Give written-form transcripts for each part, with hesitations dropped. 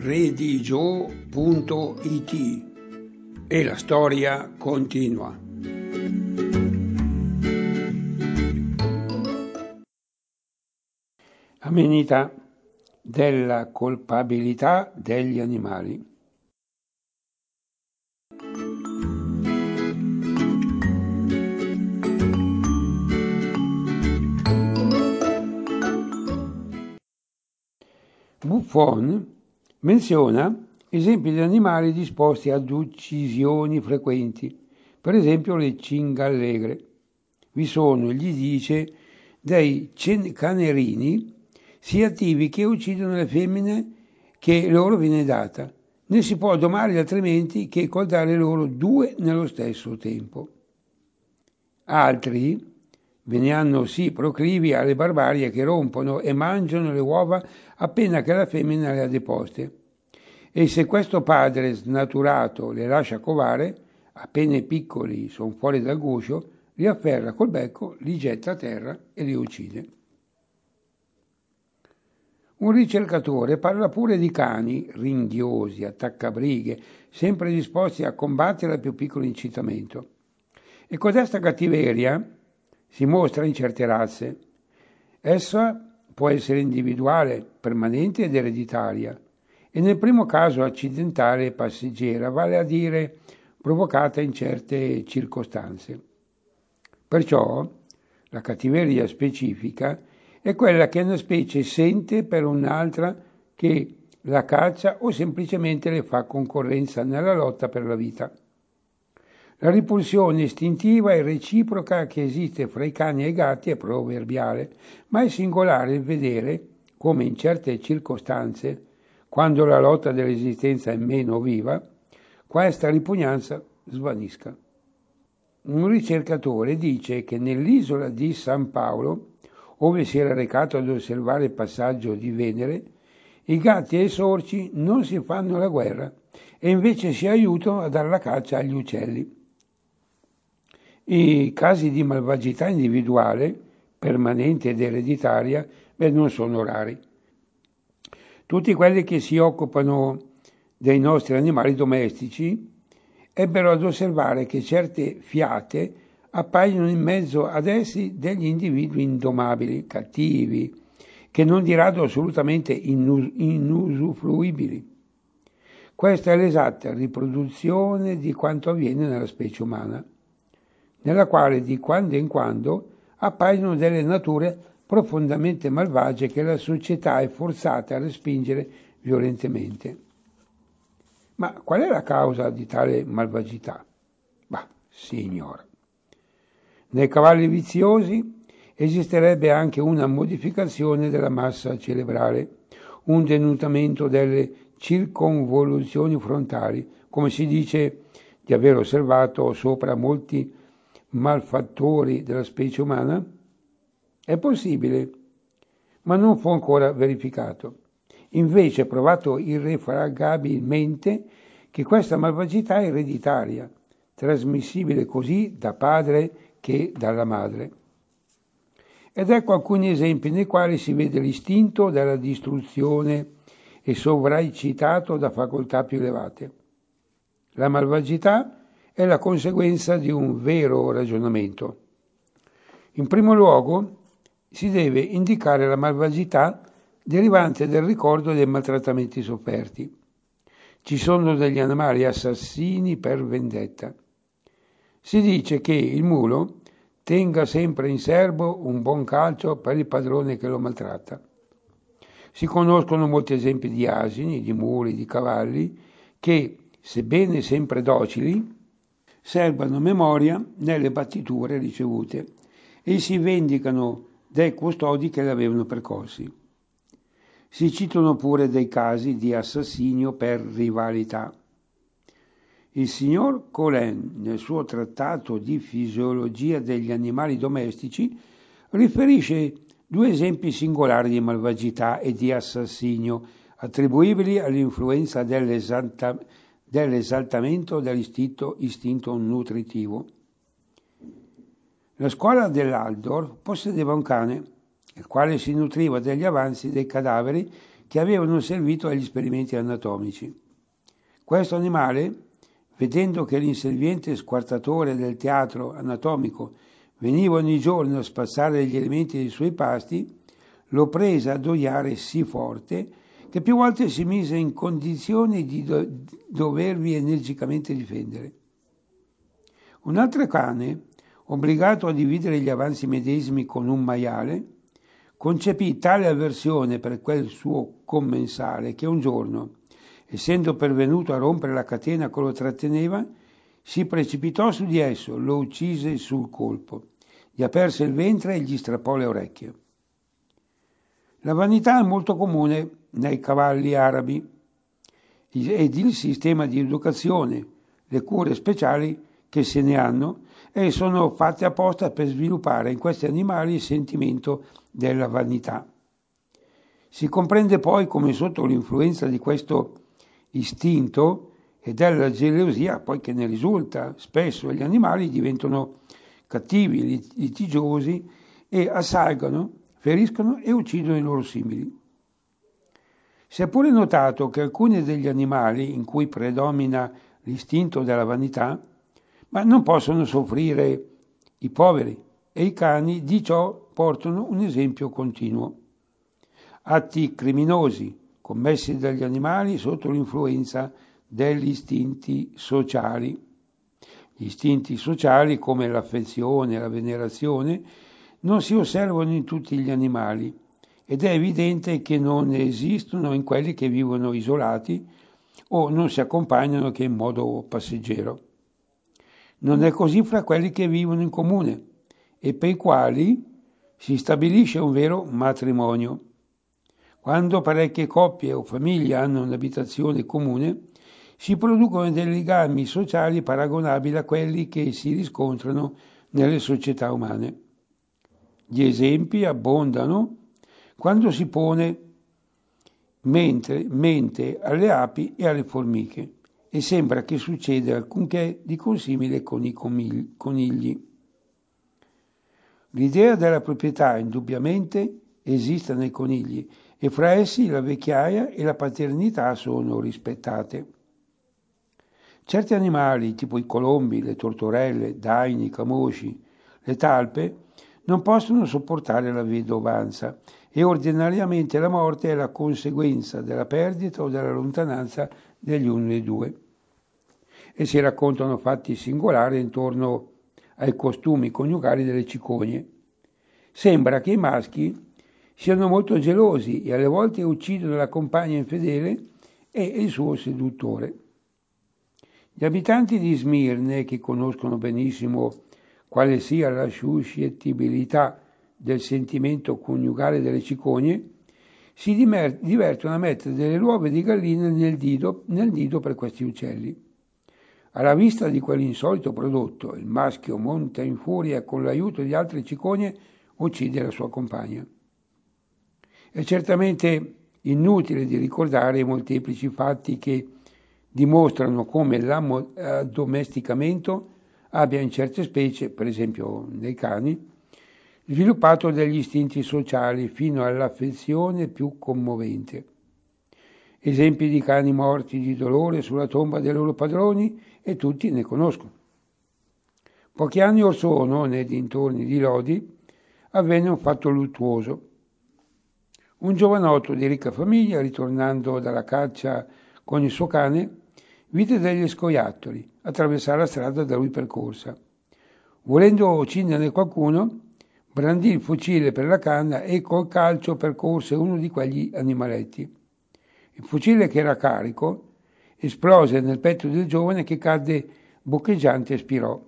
redigio.it e la storia continua. Amenità della colpabilità degli animali. Buffon menziona esempi di animali disposti ad uccisioni frequenti, per esempio le cingallegre. Vi sono, gli dice, dei canerini sia attivi che uccidono le femmine che loro viene data. Ne si può domare altrimenti che col dare loro due nello stesso tempo. Altri ve ne hanno sì proclivi alle barbarie che rompono e mangiano le uova appena che la femmina le ha deposte. E se questo padre snaturato le lascia covare, appena i piccoli sono fuori dal guscio, li afferra col becco, li getta a terra e li uccide. Un ricercatore parla pure di cani ringhiosi, attaccabrighe, sempre disposti a combattere al più piccolo incitamento. E codesta cattiveria si mostra in certe razze. Essa può essere individuale, permanente ed ereditaria, e nel primo caso accidentale e passeggera, vale a dire provocata in certe circostanze. Perciò la cattiveria specifica è quella che una specie sente per un'altra che la caccia o semplicemente le fa concorrenza nella lotta per la vita. La ripulsione istintiva e reciproca che esiste fra i cani e i gatti è proverbiale, ma è singolare il vedere come in certe circostanze, quando la lotta dell'esistenza è meno viva, questa ripugnanza svanisca. Un ricercatore dice che nell'isola di San Paolo, ove si era recato ad osservare il passaggio di Venere, i gatti e i sorci non si fanno la guerra e invece si aiutano a dare la caccia agli uccelli. I casi di malvagità individuale, permanente ed ereditaria, non sono rari. Tutti quelli che si occupano dei nostri animali domestici ebbero ad osservare che certe fiate appaiono in mezzo ad essi degli individui indomabili, cattivi, che non di rado assolutamente inusufruibili. Questa è l'esatta riproduzione di quanto avviene nella specie umana, nella quale di quando in quando appaiono delle nature profondamente malvagie che la società è forzata a respingere violentemente. Ma qual è la causa di tale malvagità? Si ignora. Nei cavalli viziosi esisterebbe anche una modificazione della massa cerebrale, un denutamento delle circonvoluzioni frontali, come si dice di aver osservato sopra molti malfattori della specie umana? È possibile, ma non fu ancora verificato. Invece è provato irrefragabilmente che questa malvagità è ereditaria, trasmissibile così da padre che dalla madre. Ed ecco alcuni esempi nei quali si vede l'istinto della distruzione e sovraeccitato da facoltà più elevate. La malvagità è la conseguenza di un vero ragionamento. In primo luogo si deve indicare la malvagità derivante del ricordo dei maltrattamenti sofferti. Ci sono degli animali assassini per vendetta. Si dice che il mulo tenga sempre in serbo un buon calcio per il padrone che lo maltratta. Si conoscono molti esempi di asini, di muli, di cavalli che, sebbene sempre docili, serbano memoria nelle battiture ricevute e si vendicano dai custodi che li avevano percossi. Si citano pure dei casi di assassinio per rivalità. Il signor Colin, nel suo trattato di fisiologia degli animali domestici, riferisce due esempi singolari di malvagità e di assassinio, attribuibili all'influenza dell'esaltamento dell'istinto nutritivo. La scuola dell'Aldor possedeva un cane, il quale si nutriva degli avanzi dei cadaveri che avevano servito agli esperimenti anatomici. Questo animale, vedendo che l'inserviente squartatore del teatro anatomico veniva ogni giorno a spazzare gli elementi dei suoi pasti, lo prese ad odiare sì forte che più volte si mise in condizione di dovervi energicamente difendere. Un altro cane, obbligato a dividere gli avanzi medesimi con un maiale, concepì tale avversione per quel suo commensale che un giorno, essendo pervenuto a rompere la catena che lo tratteneva, si precipitò su di esso, lo uccise sul colpo, gli aperse il ventre e gli strappò le orecchie. La vanità è molto comune nei cavalli arabi ed il sistema di educazione, le cure speciali che se ne hanno e sono fatte apposta per sviluppare in questi animali il sentimento della vanità. Si comprende poi come sotto l'influenza di questo istinto e della gelosia poi che ne risulta, spesso gli animali diventano cattivi, litigiosi e assalgono, feriscono e uccidono i loro simili. Si è pure notato che alcuni degli animali in cui predomina l'istinto della vanità, ma non possono soffrire i poveri e i cani di ciò portano un esempio continuo. Atti criminosi commessi dagli animali sotto l'influenza degli istinti sociali. Gli istinti sociali come l'affezione e la venerazione non si osservano in tutti gli animali ed è evidente che non esistono in quelli che vivono isolati o non si accompagnano che in modo passeggero. Non è così fra quelli che vivono in comune e per i quali si stabilisce un vero matrimonio. Quando parecchie coppie o famiglie hanno un'abitazione comune, si producono dei legami sociali paragonabili a quelli che si riscontrano nelle società umane. Gli esempi abbondano quando si pone mente alle api e alle formiche e sembra che succeda alcunché di consimile con i conigli. L'idea della proprietà indubbiamente esiste nei conigli e fra essi la vecchiaia e la paternità sono rispettate. Certi animali, tipo i colombi, le tortorelle, daini, i camosci, le talpe, non possono sopportare la vedovanza e ordinariamente la morte è la conseguenza della perdita o della lontananza degli uni dei due. E si raccontano fatti singolari intorno ai costumi coniugali delle cicogne. Sembra che i maschi siano molto gelosi e alle volte uccidono la compagna infedele e il suo seduttore. Gli abitanti di Smirne, che conoscono benissimo quale sia la suscettibilità del sentimento coniugale delle cicogne, si divertono a mettere delle uova di gallina nel nido per questi uccelli. Alla vista di quell'insolito prodotto, il maschio monta in furia e con l'aiuto di altre cicogne uccide la sua compagna. È certamente inutile di ricordare i molteplici fatti che dimostrano come l'addomesticamento abbia in certe specie, per esempio nei cani, sviluppato degli istinti sociali fino all'affezione più commovente. Esempi di cani morti di dolore sulla tomba dei loro padroni e tutti ne conoscono. Pochi anni or sono, nei dintorni di Lodi, avvenne un fatto luttuoso. Un giovanotto di ricca famiglia, ritornando dalla caccia con il suo cane, vide degli scoiattoli attraversare la strada da lui percorsa. Volendo ucciderne qualcuno, brandì il fucile per la canna e col calcio percorse uno di quegli animaletti. Il fucile, che era carico, esplose nel petto del giovane che cadde boccheggiante e spirò.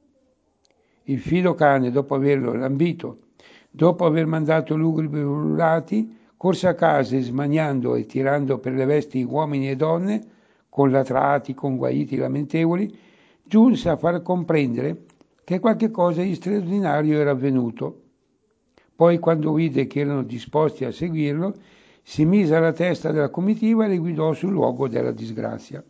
Il fido cane, dopo averlo lambito, dopo aver mandato lugubri ululati, corse a casa e smaniando e tirando per le vesti uomini e donne, con latrati, con guaiti lamentevoli, giunse a far comprendere che qualche cosa di straordinario era avvenuto. Poi, quando vide che erano disposti a seguirlo, si mise alla testa della comitiva e li guidò sul luogo della disgrazia.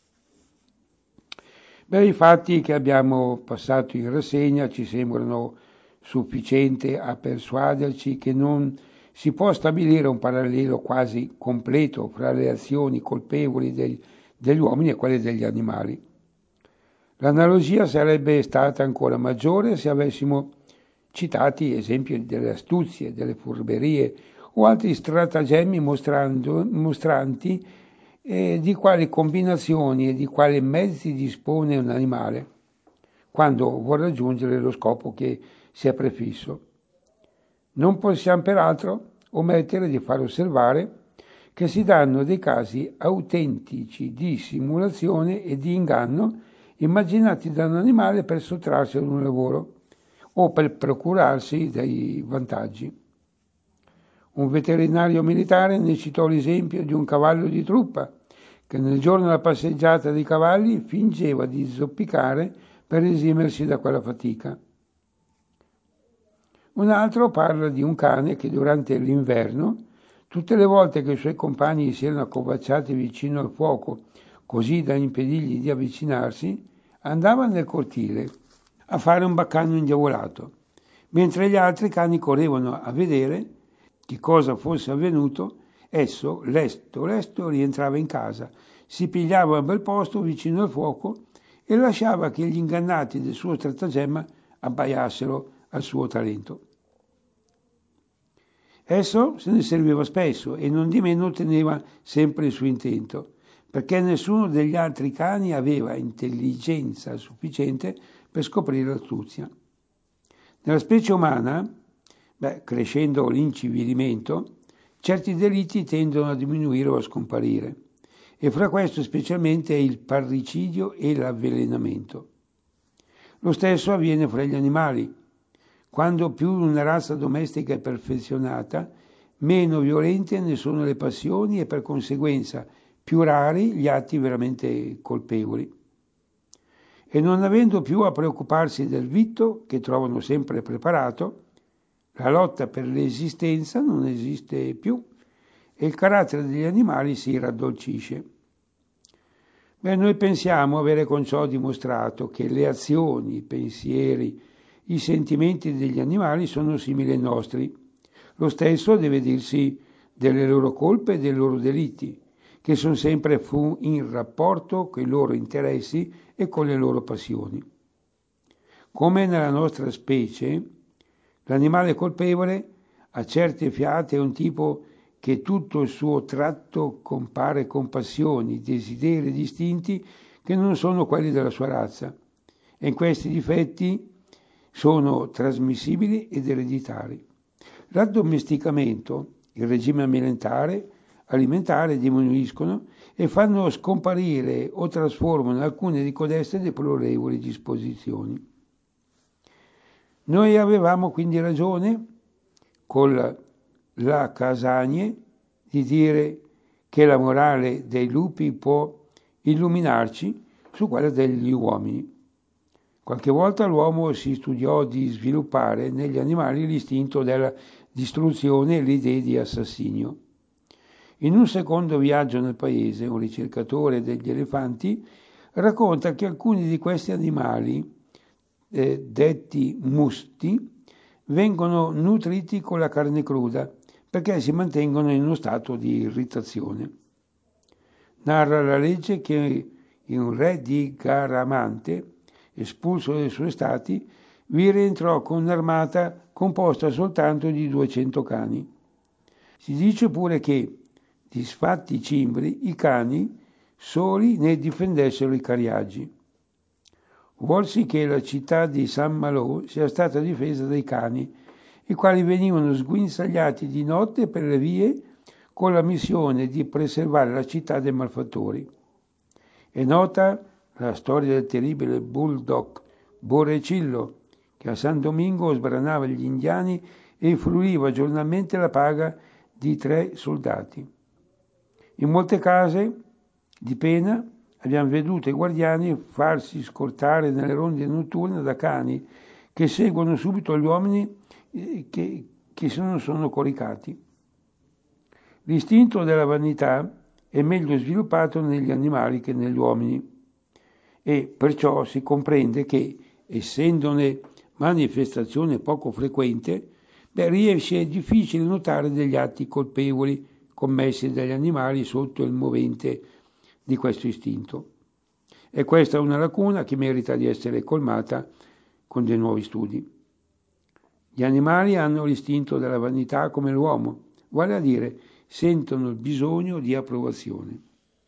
Beh, i fatti che abbiamo passato in rassegna ci sembrano sufficienti a persuaderci che non si può stabilire un parallelo quasi completo fra le azioni colpevoli degli uomini e quelle degli animali. L'analogia sarebbe stata ancora maggiore se avessimo citati esempi delle astuzie, delle furberie o altri stratagemmi mostranti di quali combinazioni e di quali mezzi dispone un animale quando vuole raggiungere lo scopo che si è prefisso. Non possiamo peraltro omettere di far osservare che si danno dei casi autentici di simulazione e di inganno immaginati da un animale per sottrarsi ad un lavoro o per procurarsi dei vantaggi. Un veterinario militare ne citò l'esempio di un cavallo di truppa che nel giorno della passeggiata dei cavalli fingeva di zoppicare per esimersi da quella fatica. Un altro parla di un cane che durante l'inverno, tutte le volte che i suoi compagni si erano accovacciati vicino al fuoco, così da impedirgli di avvicinarsi, andava nel cortile a fare un baccano indiavolato, mentre gli altri cani correvano a vedere che cosa fosse avvenuto. Esso, lesto, rientrava in casa, si pigliava un bel posto vicino al fuoco e lasciava che gli ingannati del suo stratagemma abbaiassero al suo talento. Esso se ne serviva spesso e non di meno otteneva sempre il suo intento, perché nessuno degli altri cani aveva intelligenza sufficiente per scoprire l'astuzia. Nella specie umana, crescendo l'incivilimento, certi delitti tendono a diminuire o a scomparire, e fra questo specialmente il parricidio e l'avvelenamento. Lo stesso avviene fra gli animali. Quando più una razza domestica è perfezionata, meno violente ne sono le passioni e per conseguenza più rari gli atti veramente colpevoli. E non avendo più a preoccuparsi del vitto, che trovano sempre preparato, la lotta per l'esistenza non esiste più e il carattere degli animali si raddolcisce. Noi pensiamo avere con ciò dimostrato che le azioni, i pensieri, i sentimenti degli animali sono simili ai nostri. Lo stesso deve dirsi delle loro colpe e dei loro delitti, che sono sempre in rapporto con i loro interessi e con le loro passioni. Come nella nostra specie, l'animale colpevole a certe fiate è un tipo che tutto il suo tratto compare con passioni, desideri e distinti che non sono quelli della sua razza, e in questi difetti sono trasmissibili ed ereditari. L'addomesticamento, il regime alimentare diminuiscono e fanno scomparire o trasformano alcune di codeste deplorevoli disposizioni. Noi avevamo quindi ragione con la Casagne di dire che la morale dei lupi può illuminarci su quella degli uomini. Qualche volta l'uomo si studiò di sviluppare negli animali l'istinto della distruzione e l'idea di assassinio. In un secondo viaggio nel paese, un ricercatore degli elefanti racconta che alcuni di questi animali, detti musti, vengono nutriti con la carne cruda perché si mantengono in uno stato di irritazione. Narra la legge che un re di Garamante, espulso dai suoi stati, vi rientrò con un'armata composta soltanto di 200 cani. Si dice pure che, disfatti i cimbri, i cani soli ne difendessero i cariaggi. Vuolsi che la città di San Malo sia stata difesa dai cani, i quali venivano sguinzagliati di notte per le vie con la missione di preservare la città dai malfattori. È nota la storia del terribile bulldog Borricillo, che a San Domingo sbranava gli indiani e fruiva giornalmente la paga di 3 soldati. In molte case di pena abbiamo veduto i guardiani farsi scortare nelle ronde notturne da cani che seguono subito gli uomini che sono coricati. L'istinto della vanità è meglio sviluppato negli animali che negli uomini e perciò si comprende che, essendone manifestazione poco frequente, riesce difficile notare degli atti colpevoli commessi dagli animali sotto il movente di questo istinto. E questa è una lacuna che merita di essere colmata con dei nuovi studi. Gli animali hanno l'istinto della vanità come l'uomo, vale a dire, sentono il bisogno di approvazione.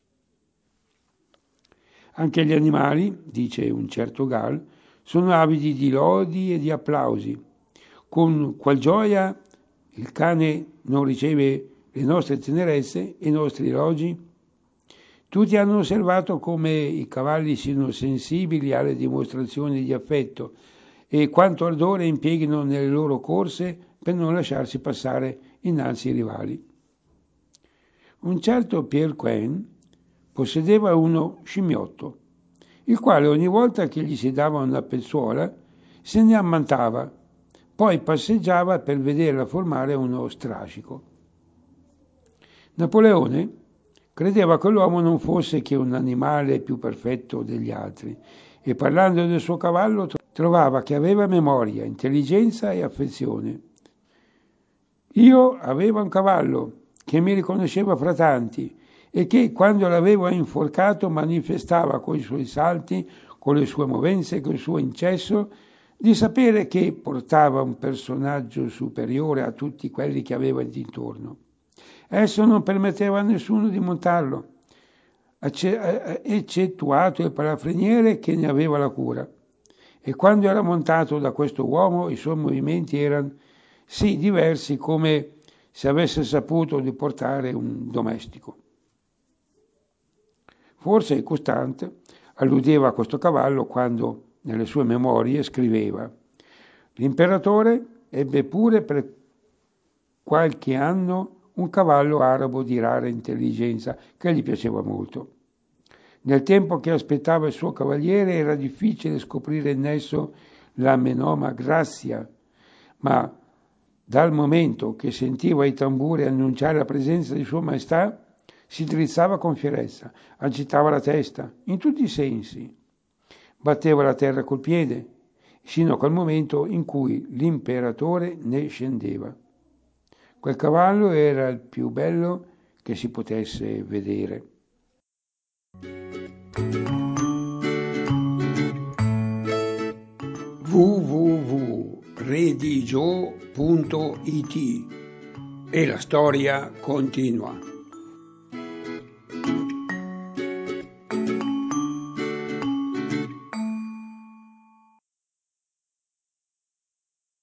Anche gli animali, dice un certo Gall, sono avidi di lodi e di applausi. Con qual gioia il cane non riceve le nostre tenerezze e i nostri elogi? Tutti hanno osservato come i cavalli siano sensibili alle dimostrazioni di affetto e quanto ardore impieghino nelle loro corse per non lasciarsi passare innanzi ai rivali. Un certo Pierre Quin possedeva uno scimmiotto, il quale ogni volta che gli si dava una pezzuola se ne ammantava, poi passeggiava per vederla formare uno strascico. Napoleone credeva che l'uomo non fosse che un animale più perfetto degli altri e parlando del suo cavallo trovava che aveva memoria, intelligenza e affezione. Io avevo un cavallo che mi riconosceva fra tanti e che quando l'avevo inforcato manifestava con i suoi salti, con le sue movenze, con il suo incesso, di sapere che portava un personaggio superiore a tutti quelli che aveva d'intorno. Esso non permetteva a nessuno di montarlo, eccettuato il palafreniere che ne aveva la cura. E quando era montato da questo uomo i suoi movimenti erano sì diversi come se avesse saputo di portare un domestico. Forse Costante alludeva a questo cavallo quando nelle sue memorie scriveva: l'imperatore ebbe pure per qualche anno un cavallo arabo di rara intelligenza che gli piaceva molto. Nel tempo che aspettava il suo cavaliere era difficile scoprire in esso la menoma grazia, ma dal momento che sentiva i tamburi annunciare la presenza di Sua Maestà, si drizzava con fierezza, agitava la testa, in tutti i sensi, batteva la terra col piede, sino a quel momento in cui l'imperatore ne scendeva. Quel cavallo era il più bello che si potesse vedere. www.redigio.it e la storia continua.